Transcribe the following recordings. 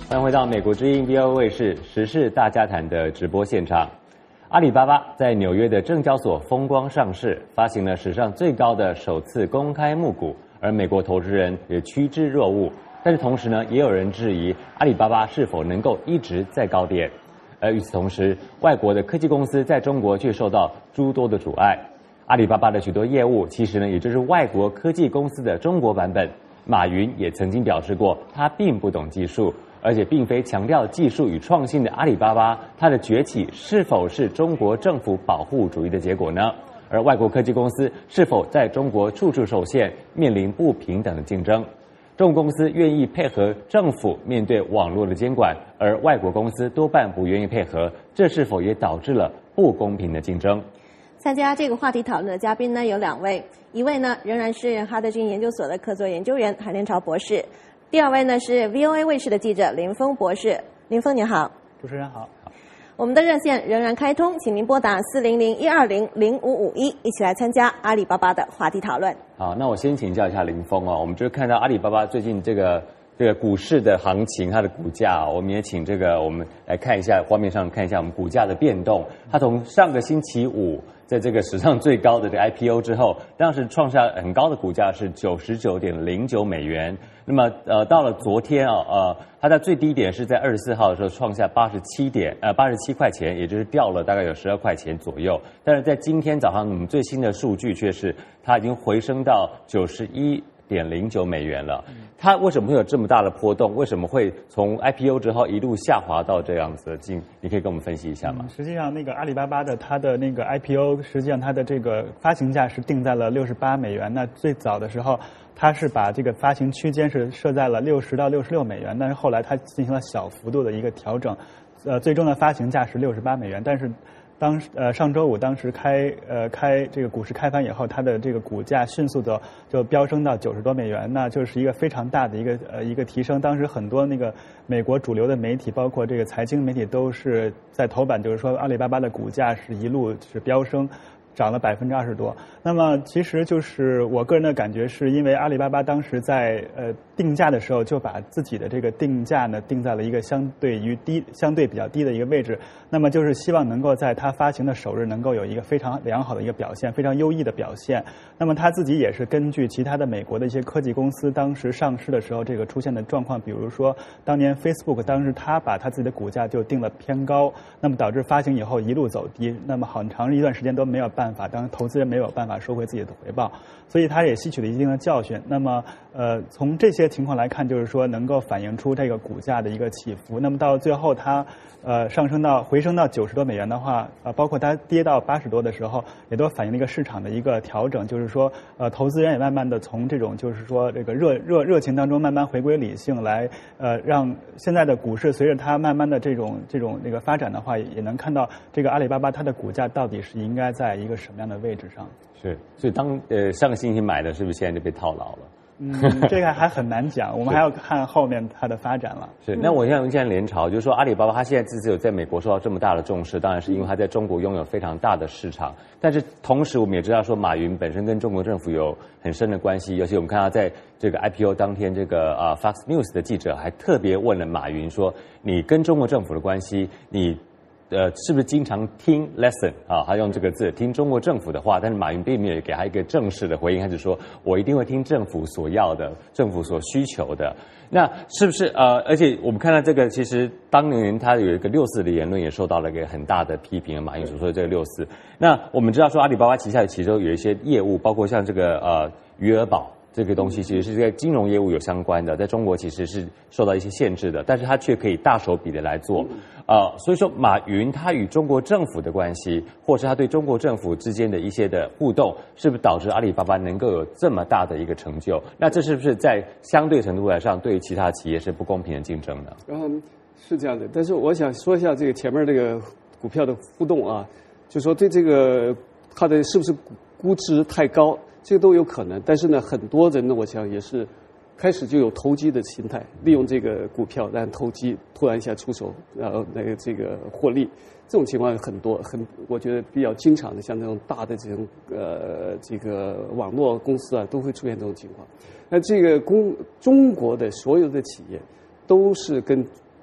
欢迎回到美国之音 VOA 卫视时事大家谈的直播现场。阿里巴巴在纽约的证交所风光上市，发行了史上最高的首次公开募股，而美国投资人也趋之若鹜。但是同时呢，也有人质疑阿里巴巴是否能够一直在高点。而与此同时，外国的科技公司在中国却受到诸多的阻碍。阿里巴巴的许多业务，其实呢，也就是外国科技公司的中国版本。马云也曾经表示过，他并不懂技术，而且并非强调技术与创新的阿里巴巴，它的崛起是否是中国政府保护主义的结果呢？而外国科技公司是否在中国处处受限，面临不平等的竞争？中国公司愿意配合政府面对网络的监管，而外国公司多半不愿意配合，这是否也导致了不公平的竞争？ 参加这个话题讨论的嘉宾呢有2位，一位呢仍然是哈德逊研究所的客座研究员韩连朝博士，第2位呢是 VOA 卫视的记者林峰博士。林峰你好。 主持人好。 我们的热线仍然开通，请您拨打400-120-0551，一起来参加阿里巴巴的话题讨论。 好，那我先请教一下林峰哦，我们就看到阿里巴巴最近这个股市的行情，它的股价，我们也请我们来看一下画面上看一下我们股价的变动。它从上个星期五在这个史上最高的这个 IPO 之后，当时创下很高的股价是99.09美元。那么到了昨天它在最低点是在24号的时候创下87块钱，也就是掉了大概有12块钱左右。但是在今天早上我们最新的数据却是它已经回升到91.09美元了。它为什么会有这么大的波动？为什么会从 IPO 之后一路下滑到这样子？你可以跟我们分析一下吗？ 实际上，那个阿里巴巴的它的那个 IPO， 实际上它的这个发行价是定在了68美元。那最早的时候，它是把这个发行区间是设在了60到66美元，但是后来它进行了小幅度的一个调整，最终的发行价是68美元，但是上周五当时开这个股市开盘以后，它的这个股价迅速的就飙升到90多美元，那就是一个非常大的一个提升。当时很多那个美国主流的媒体，包括这个财经媒体，都是在头版，就是说阿里巴巴的股价是一路是飙升，涨了20%多。那么其实就是我个人的感觉，是因为阿里巴巴当时在定价的时候就把自己的这个定价呢定在了一个相对比较低的一个位置，那么就是希望能够在它发行的首日能够有一个非常良好的一个表现，非常优异的表现。那么他自己也是根据其他的美国的一些科技公司当时上市的时候这个出现的状况，比如说当年 Facebook 当时他把他自己的股价就定了偏高，那么导致发行以后一路走低，那么很长一段时间都没有办法，当投资人没有办法收回自己的回报，所以他也吸取了一定的教训。那么从这些情况来看，就是说能够反映出这个股价的一个起伏。那么到最后它回升到90多美元的话，包括它跌到80多的时候，也都反映了一个市场的一个调整，就是说投资人也慢慢的从这种就是说这个热情当中慢慢回归理性，来让现在的股市随着它慢慢的这种那个发展的话，也能看到这个阿里巴巴它的股价到底是应该在一个什么样的位置上。 是，所以上个星期买的是不是现在就被套牢了？ 这个还很难讲，我们还要看后面它的发展了。 是，那我现在连朝，就是说阿里巴巴它现在自己有在美国受到这么大的重视，当然是因为它在中国拥有非常大的市场。但是同时我们也知道说，马云本身跟中国政府有很深的关系，尤其我们看到在这个 IPO 当天，这个Fox News 的记者还特别问了马云说：“你跟中国政府的关系，你是不是经常听 lesson 啊？他用这个字听中国政府的话，但是马云并没有给他一个正式的回应，他只说我一定会听政府所要的，政府所需求的。那是不是而且我们看到这个，其实当年他有一个6·4的言论，也受到了一个很大的批评。马云所说的这个6·4，那我们知道说阿里巴巴旗下其中有一些业务，包括像这个余额宝。这个东西其实是跟金融业务有相关的，在中国其实是受到一些限制的，但是它却可以大手笔的来做，所以说马云他与中国政府的关系，或是他对中国政府之间的一些的互动，是不是导致阿里巴巴能够有这么大的一个成就？那这是不是在相对程度来上，对于其他企业是不公平的竞争呢？ 是这样的，但是我想说一下这个前面这个股票的互动啊，就说对这个它的是不是估值太高？这个都有可能，但是呢，很多人呢，我想也是开始就有投机的心态，利用这个股票让投机，突然一下出手，然后这个获利，这种情况很多，我觉得比较经常的，像这种大的这种这个网络公司啊，都会出现这种情况。那这个中国的所有的企业都是跟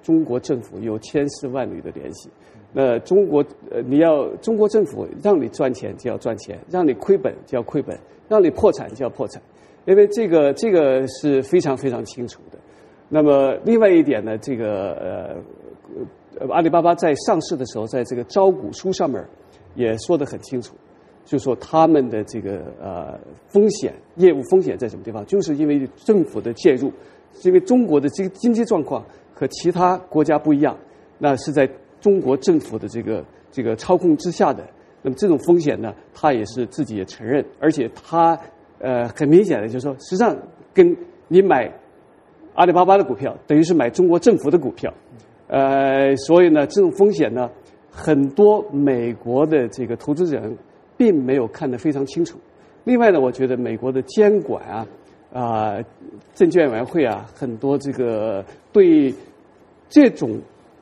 中国政府有千丝万缕的联系。那中国中国政府让你赚钱就要赚钱，让你亏本就要亏本，让你破产就要破产，因为这个是非常非常清楚的。那么另外一点呢，这个阿里巴巴在上市的时候，在这个招股书上面也说得很清楚，就说他们的这个风险，业务风险在什么地方？就是因为政府的介入，是因为中国的这个经济状况和其他国家不一样，那是在中国政府的这个操控之下的。那么这种风险呢，他也是自己也承认，而且他很明显的就是说，实际上跟你买阿里巴巴的股票，等于是买中国政府的股票。所以呢，这种风险呢，很多美国的这个投资人并没有看得非常清楚。另外呢，我觉得美国的监管证券委员会很多这个对这种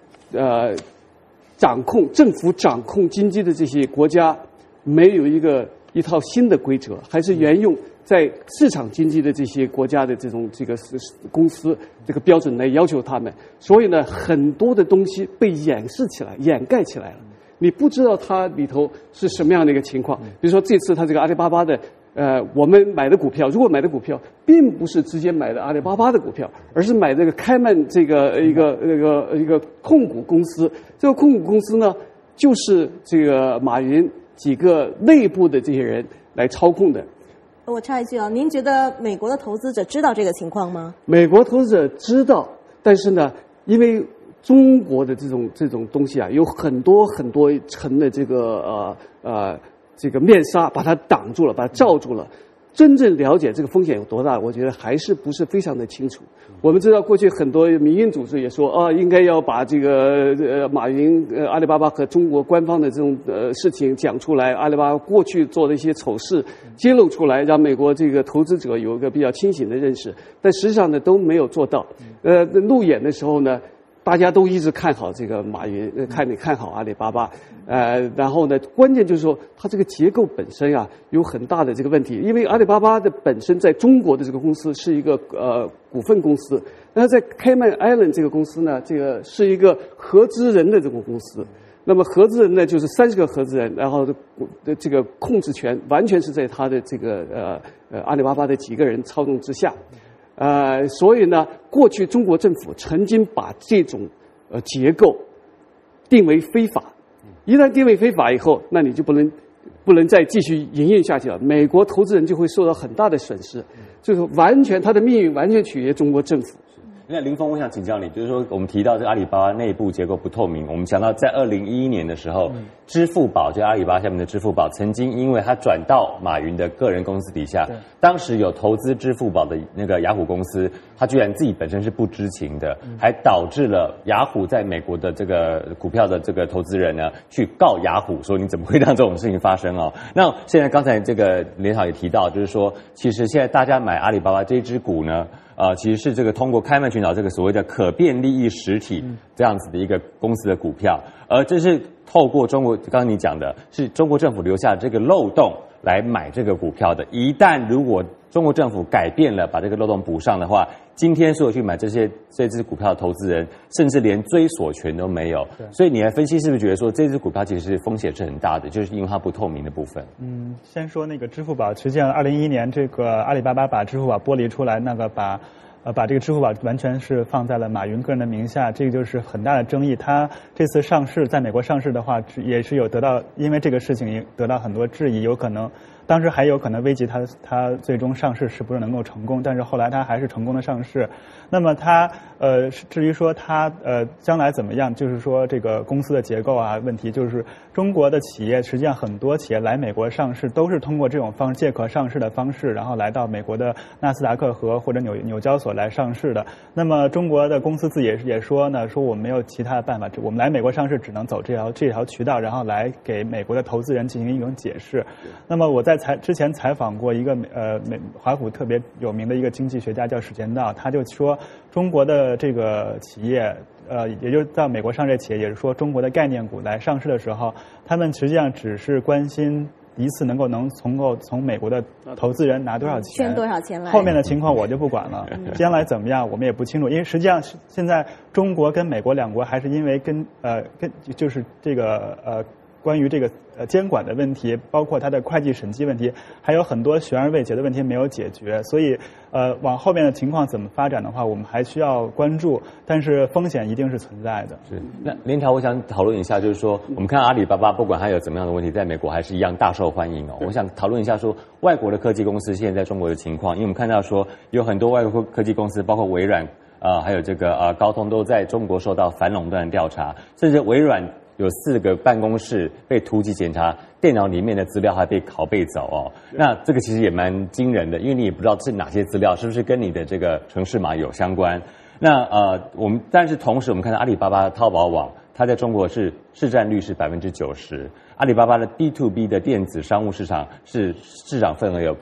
政府掌控经济的这些国家，没有一套新的规则，还是沿用在市场经济的这些国家的这个公司这个标准来要求他们，所以呢，很多的东西被掩盖起来了，你不知道它里头是什么样的一个情况。比如说这次它这个阿里巴巴的我们买的股票，如果买的股票并不是直接买的阿里巴巴的股票，而是买这个开曼这个一个控股公司，这个控股公司呢，就是这个马云几个内部的这些人来操控的。 我插一句您觉得美国的投资者知道这个情况吗？ 美国投资者知道，但是呢，因为中国的这种东西有很多层的这个面纱把它挡住了，把它罩住了。真正了解这个风险有多大，我觉得还是不是非常的清楚。我们知道过去很多民营组织也说应该要把这个马云阿里巴巴和中国官方的这种事情讲出来，阿里巴巴过去做的一些丑事揭露出来，让美国这个投资者有一个比较清醒的认识。但实际上呢都没有做到。路演的时候呢，大家都一直看好这个马云，看好阿里巴巴，然后呢，关键就是说它这个结构本身有很大的这个问题，因为阿里巴巴的本身在中国的这个公司是一个股份公司，那在开曼 Island 这个公司呢，这个是一个合资人的这个公司，那么合资人呢就是30个合资人，然后这个控制权完全是在他的这个阿里巴巴的几个人操纵之下。所以呢，过去中国政府曾经把这种结构定为非法，一旦定为非法以后，那你就不能再继续营运下去了，美国投资人就会受到很大的损失，就是他的命运完全取决于中国政府。 那林峰，我想请教你，就是说我们提到这个阿里巴巴内部结构不透明，我们想到在2011年的时候，支付宝就阿里巴巴下面的支付宝，曾经因为它转到马云的个人公司底下，当时有投资支付宝的那个雅虎公司，它居然自己本身是不知情的，还导致了雅虎在美国的这个股票的这个投资人呢去告雅虎，说你怎么会让这种事情发生哦？那现在刚才这个联考也提到，就是说其实现在大家买阿里巴巴这支股呢，其实是这个通过开曼群岛这个所谓的可变利益实体这样子的一个公司的股票，而这是透过中国，刚刚你讲的是中国政府留下这个漏洞来买这个股票的。一旦如果中国政府改变了，把这个漏洞补上的话，今天所有去买这支股票的投资人，甚至连追索权都没有。所以你来分析，是不是觉得说这支股票其实风险是很大的，就是因为它不透明的部分？ 先说那个支付宝，实际上2011年这个阿里巴巴把支付宝剥离出来，那个把这个支付宝完全是放在了马云个人的名下，这个就是很大的争议。他这次上市，在美国上市的话，也是有因为这个事情也得到很多质疑，有可能当时还有可能危及他最终上市是不是能够成功，但是后来他还是成功的上市。那么他至于说他将来怎么样，就是说这个公司的结构问题，就是中国的企业实际上很多企业来美国上市都是通过这种方式借壳上市的方式，然后来到美国的纳斯达克和或者纽交所来上市的。那么中国的公司自己也说呢，说我们没有其他的办法，我们来美国上市只能走这条渠道，然后来给美国的投资人进行一种解释。那么我在之前采访过一个华府特别有名的一个经济学家叫史建道，他就说中国的这个企业也就是到美国上市企业，也是说中国的概念股来上市的时候，他们实际上只是关心一次能够从美国的投资人拿多少钱， 圈多少钱来。 后面的情况我就不管了，将来怎么样我们也不清楚，因为实际上现在中国跟美国两国还是因为就是这个关于这个监管的问题，包括它的会计审计问题，还有很多悬而未决的问题没有解决，所以往后面的情况怎么发展的话，我们还需要关注，但是风险一定是存在的。 是，那连潮，我想讨论一下，就是说，我们看阿里巴巴，不管它有怎么样的问题，在美国还是一样大受欢迎哦。我想讨论一下说，外国的科技公司现在在中国的情况，因为我们看到说，有很多外国科技公司，包括微软还有这个高通，都在中国受到反垄断调查，甚至微软有4个办公室被突击检查，电脑里面的资料还被拷贝走哦。那这个其实也蛮惊人的，因为你也不知道是哪些资料是不是跟你的这个程式码有相关。那但是同时我们看到阿里巴巴的淘宝网，它在中国市占率是90%，阿里巴巴的 B2B 的电子商务市场是市场份额有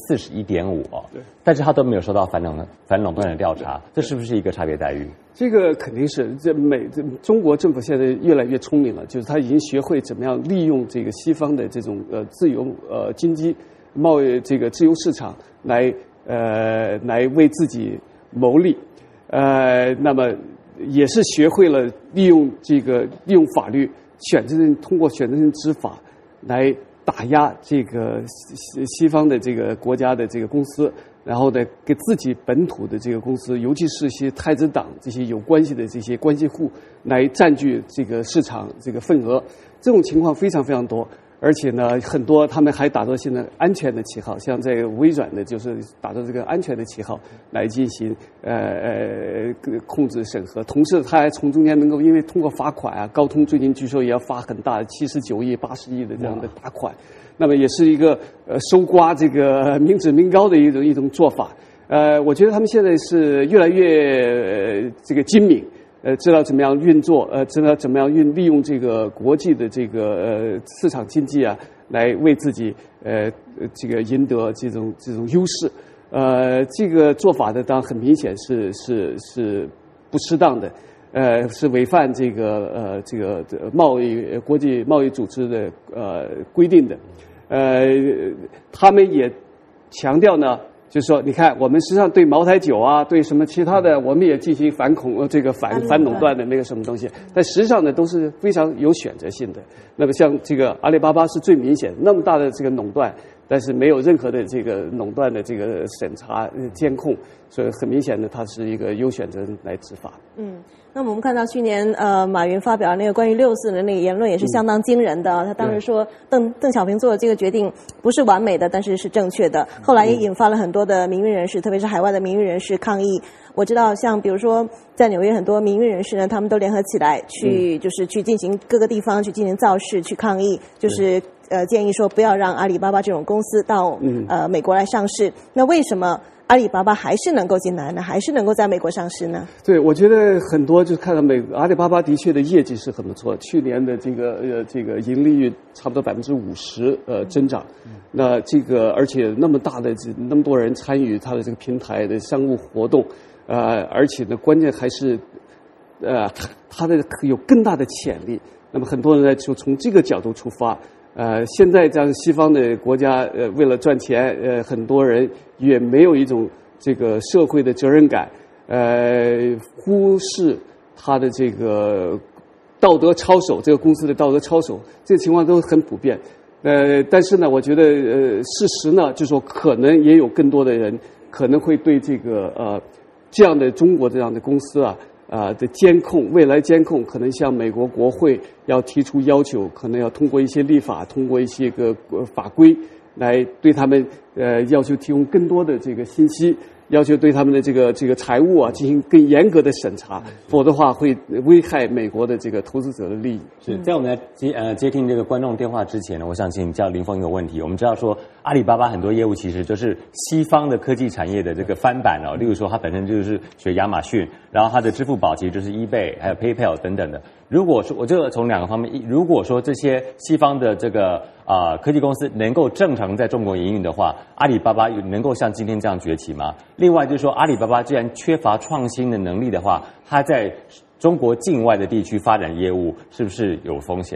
41.5%哦，对，但是它都没有受到反垄断的调查，这是不是一个差别待遇？ 这个肯定是，中国政府现在越来越聪明了，就是他已经学会怎么样利用这个西方的这种自由经济贸易这个自由市场来为自己谋利，那么也是学会了利用法律通过选择性执法来打压这个西方的这个国家的这个公司。然后呢，给自己本土的这个公司，尤其是一些太子党这些有关系的这些关系户，来占据这个市场这个份额，这种情况非常非常多。而且呢，很多他们还打着现在安全的旗号，像这个微软的，就是打着这个安全的旗号来进行控制审核。同时，他还从中间能够因为通过罚款啊，高通最近据说也要罚很大的79亿、80亿的这样的大款。那么也是一个搜刮这个民脂民膏的一种做法。我觉得他们现在是越来越这个精明，知道怎么样运作，知道怎么样利用这个国际的这个市场经济啊，来为自己这个赢得这种优势。这个做法呢，当然很明显是不适当的。是违反这个国际贸易组织的规定的。他们也强调呢，就是说，你看，我们实际上对茅台酒啊，对什么其他的，我们也进行反垄断的那个什么东西，但实际上呢，都是非常有选择性的。那么像这个阿里巴巴是最明显，那么大的这个垄断，但是没有任何的这个垄断的这个审查监控，所以很明显的，它是一个优选择来执法。 那么我们看到去年马云发表那个关于6·4的那个言论也是相当惊人的。他当时说邓小平做的这个决定不是完美的，但是是正确的。后来也引发了很多的民运人士，特别是海外的民运人士抗议。我知道像比如说在纽约很多民运人士呢，他们都联合起来就是去进行各个地方去进行造势去抗议，就是建议说不要让阿里巴巴这种公司到美国来上市。那为什么阿里巴巴还是能够进来呢？还是能够在美国上市呢？ 对，我觉得很多就看到阿里巴巴的确的业绩是很不错，去年的这个盈利率差不多50%增长。那这个而且那么大的那么多人参与它的这个平台的商务活动，而且呢，关键还是它的有更大的潜力。那么很多人呢就从这个角度出发。现在这样西方的国家，为了赚钱，很多人也没有一种这个社会的责任感，忽视他的这个道德操守，这个公司的道德操守，这个情况都很普遍。但是呢，我觉得事实呢，就是说可能也有更多的人可能会对这个这样的中国这样的公司的监控，未来监控可能向美国国会要提出要求，可能要通过一些立法，通过一些个法规来对他们要求提供更多的这个信息，要求对他们的这个财务啊进行更严格的审查，否则的话会危害美国的这个投资者的利益。 是在我们来接听这个观众电话之前呢，我想请教林峰一个问题。我们知道说阿里巴巴很多业务其实就是西方的科技产业的这个翻版哦，例如说它本身就是学亚马逊，然后它的支付宝其实就是 eBay 还有 PayPal 等等的。如果说我就从2个方面，如果说这些西方的这个科技公司能够正常在中国营运的话，阿里巴巴能够像今天这样崛起吗？另外就是说，阿里巴巴既然缺乏创新的能力的话，它在中国境外的地区发展业务是不是有风险呢？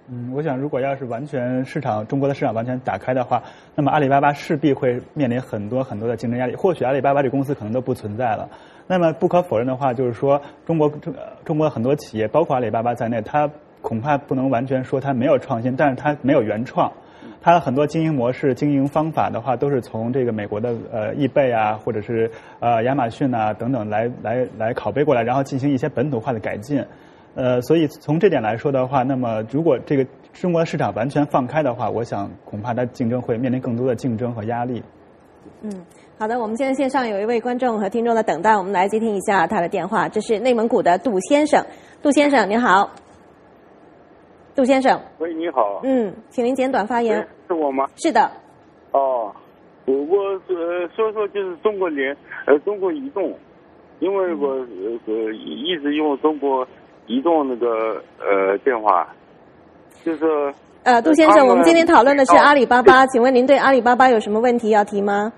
我想如果要是完全中国的市场完全打开的话，那么阿里巴巴势必会面临很多很多的竞争压力。或许阿里巴巴这公司可能都不存在了。那么不可否认的话，就是说中国很多企业，包括阿里巴巴在内，它恐怕不能完全说它没有创新，但是它没有原创。它很多经营模式、经营方法的话，都是从这个美国的易贝啊，或者是亚马逊啊等等来拷贝过来，然后进行一些本土化的改进。所以从这点来说的话，那么如果这个中国的市场完全放开的话，我想恐怕它竞争会面临更多的竞争和压力。 好的，我们现在线上有一位观众和听众在等待，我们来接听一下他的电话。这是内蒙古的杜先生，杜先生您好。杜先生， 喂，你好。 请您简短发言。 是我吗？ 是的。 哦，我说就是中国移动，因为我一直用中国移动那个电话，就是杜先生，我们今天讨论的是阿里巴巴，请问您对阿里巴巴有什么问题要提吗？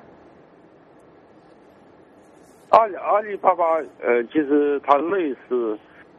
阿里巴巴其实它类似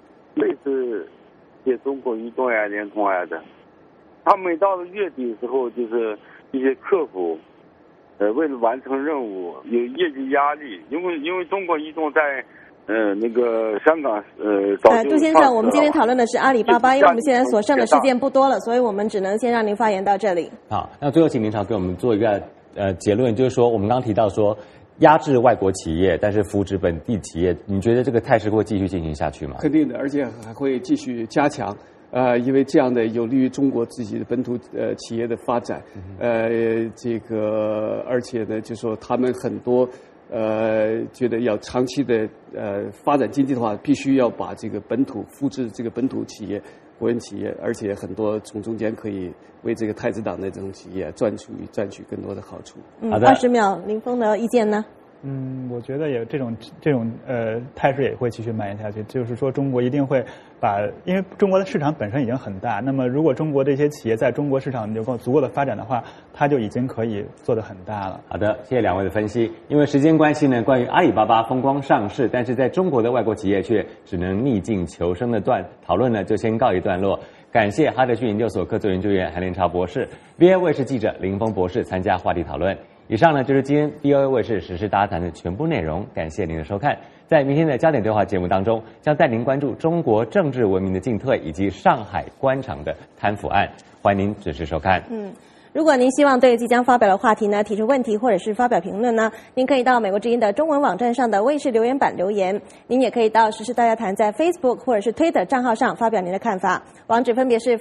给中国移动呀、联通呀的，它每到了月底的时候，就是一些客服为了完成任务有业绩压力，因为中国移动在那个香港杜先生，我们今天讨论的是阿里巴巴，因为我们现在所剩的时间不多了，所以我们只能先让您发言到这里。 好，那最后请明朝给我们做一个结论，就是说我们刚刚提到说压制外国企业，但是扶持本地企业，你觉得这个态势会继续进行下去吗？ 肯定的，而且还会继续加强。因为这样的有利于中国自己的本土企业的发展。这个而且呢，就说他们很多觉得要长期的发展经济的话，必须要把这个本土复制这个本土企业、国营企业，而且很多从中间可以为这个太子党的这种企业赚取更多的好处。 好的 ，20秒，林峰的意见呢？ 我觉得也这种态势也会继续蔓延下去。就是说，中国一定会因为中国的市场本身已经很大，那么如果中国这些企业在中国市场有足够的发展的话，它就已经可以做得很大了。 好的，谢谢两位的分析。因为时间关系呢，关于阿里巴巴风光上市，但是在中国的外国企业却只能逆境求生的讨论呢，就先告一段落。感谢哈德逊研究所客座研究员韩连超博士、VOA 卫视记者林峰博士参加话题讨论。以上呢就是今天 VOA 卫视时事大家谈的全部内容，感谢您的收看。在明天的焦点对话节目当中，将带您关注中国政治文明的进退以及上海官场的贪腐案，欢迎您准时收看。 如果您希望对即将发表的话题呢提出问题或者是发表评论呢，您可以到美国之音的中文网站上的卫视留言板留言，您也可以到时事大家谈在 Facebook 或者是 Twitter 账号上发表您的看法，网址分别是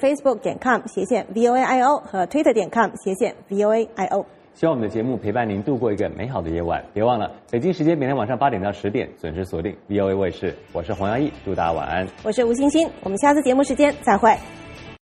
facebook.com/VOAIO 和 Twitter.com/VOAIO。 希望我们的节目陪伴您度过一个美好的夜晚，别忘了北京时间每天晚上8点到10点准时锁定 VOA 卫视，我是黄耀义，祝大家晚安。 我是吴欣欣，我们下次节目时间再会。